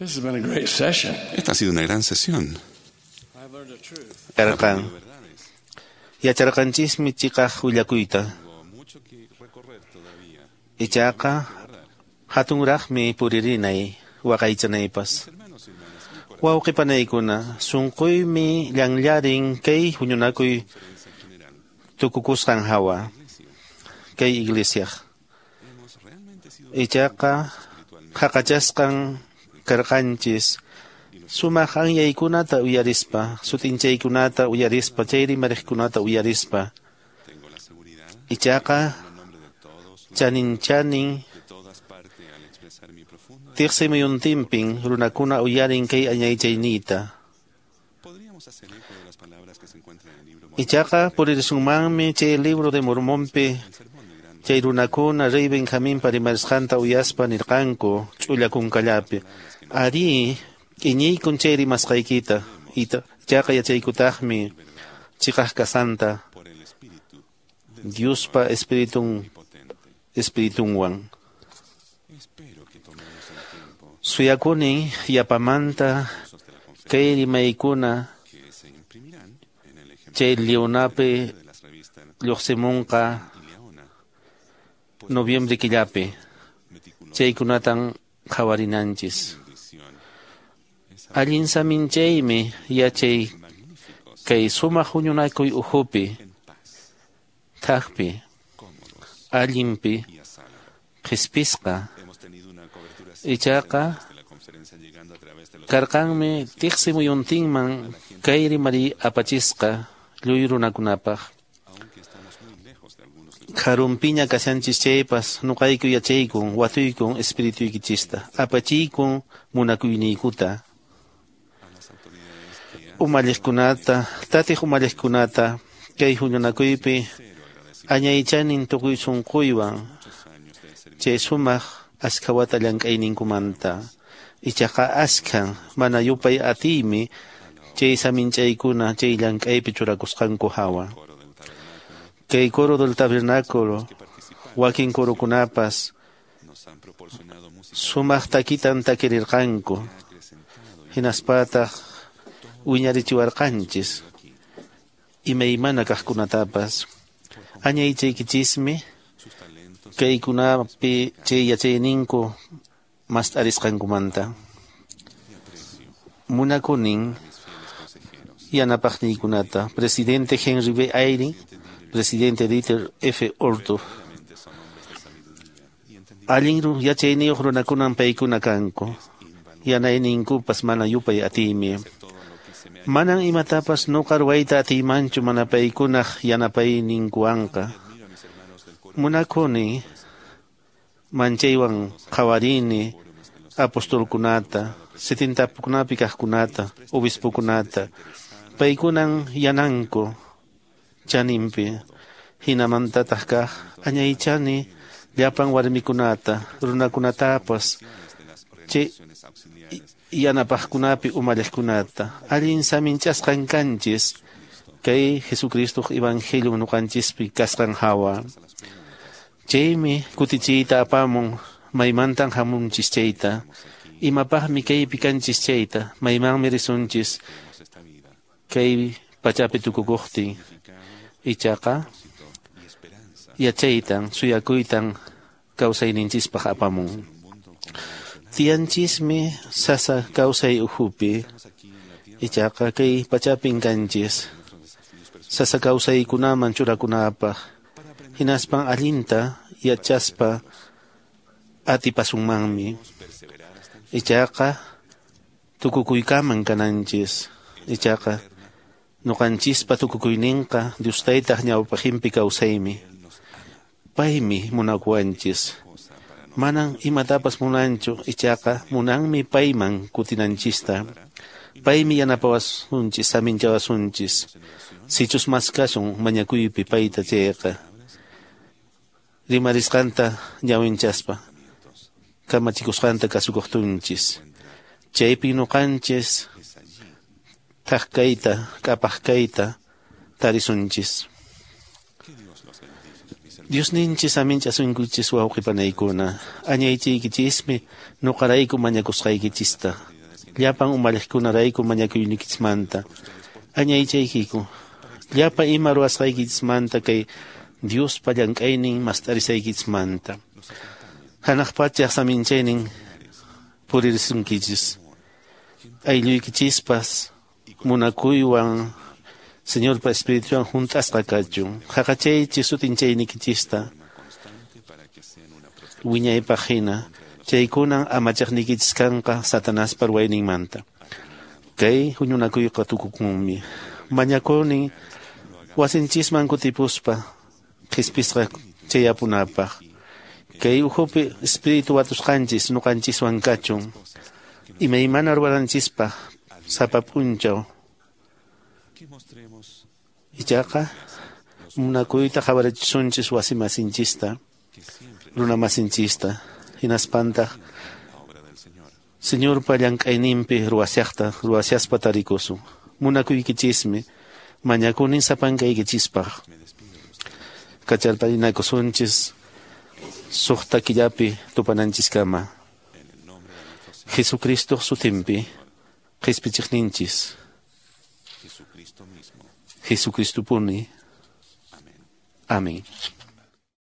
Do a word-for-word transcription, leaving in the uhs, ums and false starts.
This has been a great session. Esta ha sido una gran sesión. I've learned a truth. Karkan. Yacharqanchismi chiqaq willakuyta. Tengo mucho que recorrer todavía. Ichaqa hatunraqmi puririnay waqaychanaypas. Hermanos y hermanas, mi corazón Wawqipanaykuna sunquymi llanllarin kay huñunakuy general. tukukusqan hawa kay iglesiaq. Hemos realmente sido Ichaqa haqachasqan karqanchis sumaq anyaykunata uyarispa, sutinchaykunata uyarispa, chayri mariqkunata uyarispa. tengo la seguridad Ichaqa en nombre de todos, chanin chanin de todas partes, al expresar mi profundo. tiqsimuyuntinpin runakuna uyarin kay anyaychaynita. Podríamos hacer eco de las palabras que se encuentran en el libro Ichaqa purirismunmanmi chay libro de Mormonpi El sermón del gran chay runakuna rey Benjamínpa rimarisqanta uyaspa nirqanku ch'ullakunkallapi. Ari iñiykun chay rimasqaykita. Ichaqa yachaykutaqmi chiqaq kasanta por el Espíritu Diospa Espiritun potente. Espiritunwan. Espero que tomemos el tiempo Suyakunin yapamanta usos de la conferencia kay rimaykuna que se imprimirán en el ejemplo chay Leonapi de las revistas lluqsimunqa y Leona. noviembre killapi Meticulosa chaykunatan qhawarinanchis. bendición. Es Allin saminchaymi yachay magníficos, kay sumaq huñunakuy uhupi en paz, thaqpi cómodos allinpi y a salvo. qhispisqa Hemos tenido una cobertura ichaqa de la conferencia llegando a través de los karqanmi tiqsimuyuntinman kay rimari apachisqa lluy runakunapaq. aunque estamos muy lejos de algunos de Karumpiña kashanchis chaypas nuqayku yachaykun watuykun espiritukichista apachiykun munakuyniykuta las autoridades que han umalliqkunata tatiq umalliqkunata kay huñunakuypi añaychanin tukuy sunquywan muchos años de servicio chay sumaq askha wata llank'ayninkumanta ichaqa askan mana yupay atiymi chay saminch'aykuna chay llank'aypi churakusqanku hawa coro del tabernáculo kay coro del tabernáculo que participaron wakin corokunapas nos han proporcionado música sumaq takitan takirirqanku que ha acrecentado y hinaspataq wiñarichiwarqanchis imaymana kaqkunatapas añaychaykichismi sus talentos kaykunapi chay yachayninku mas t'arisqankumanta y aprecio munakunin mis fieles consejeros. yanapaqniykunata presidente Henry B. Eyring, presidente Dieter F. Ortov, Verdaderamente son hombres de sabiduría y entendimiento allin yachayniyuq runakunan paykuna kanku yanayninkupas mana yupay atiymi todo lo que se me ha manan imatapas nuqa ruwayta atiymanchu mana paykunaq yanapayninkuwanqa admiro a mis hermanos del coro munakuni manchaywan qhawarini apostolkunata setentapukunapi kaqkunata obispokunata paykunan yananku chaninpi hinamantataq kaq añaychani llapan warmikunata runakunatapas de las chay organizaciones auxiliares yanapaqkunapi umalliqkunata allin saminchasqan kanchis kay Jesucristo evangelio nuqanchispi kasqan hawa chaymi kutichiyta apamun maymantan hamunchis chayta imapaqmi kaypi kanchis chayta maymanmi risunchis tenemos esta vida, kay pachapi tukukuqtin significado, ichaqa propósito y esperanza yachaytan suyakuytan kawsayninchispaq apamun en un mundo convencional. tiyanchismi sasa kawsay uhupi Estamos aquí en la tierra ichaqa kay pachapin kanchis nuestros desafíos personales sasa kawsaykunaman churakunapaq para aprender hinaspan allinta yachaspa atipasunmanmi a perseverar hasta el fin. ichaqa tukukuykaman kananchis ichaqa nuqanchispa tukukuyninqa Diostaytaq ñawpaqinpi kawsaymi Él nos ama, paymi munakuwanchis cosa para nosotros. manan imatapas munanchu ichaqa munanmi payman kutinanchista paymi yanapawasunchis saminchawasunchis sichus mas kashun mañakuypi payta chayqa rimarisqanta ñawinchaspa kamachikusqanta kasukuqtunchis chaypi nuqanchis Es allí thaqkayta k'apaqkayta tarisunchis que Dios los bendiga, mis hermanos. Dios ninchis aminch asunkuchis wawqipanaykuna. Añaychiykichismi nuqarayku mañakusqaykichista. Llapan umalejkunarayku mañakuynikichismanta. Añaychaykiku. Llapa ima ruwasqaykichismanta kay Dios pallank'aynin mastarisaykichimanta. Hanaqpachaq saminchaynin purisunkichis. Aylluykichis munakuywan Señor pa Espirituwan juntasqa kachun. Haqachaychis sutinchaynikichista. Wiñaypaq hina chaykunan amachaqnikichis kanqa Satanás parwayninmanta. Kay huñunakuyqa tukukunmi. Mañakuni wasinchisman kutipuspa qispisqa chayapunapaq. Kay uhupi espiritu watusqanchis nuqanchiswan kachun. Imaymana ruwananchispa sapapunchaw. Ichaqa munakuyta qhawarachissunchis wasimasinchista, runamasinchista. Hinaspantaq Señor pallank'ayninpi ruwasaqta ruwasaspa tarikusun. Munakuykichismi mañakunin sapankaykichispaq. Kacharparinakusunchis suqta killapi tupananchiskama. Jesucristo sutinpi qispichiqninchis. Jesucristo puni. Amén.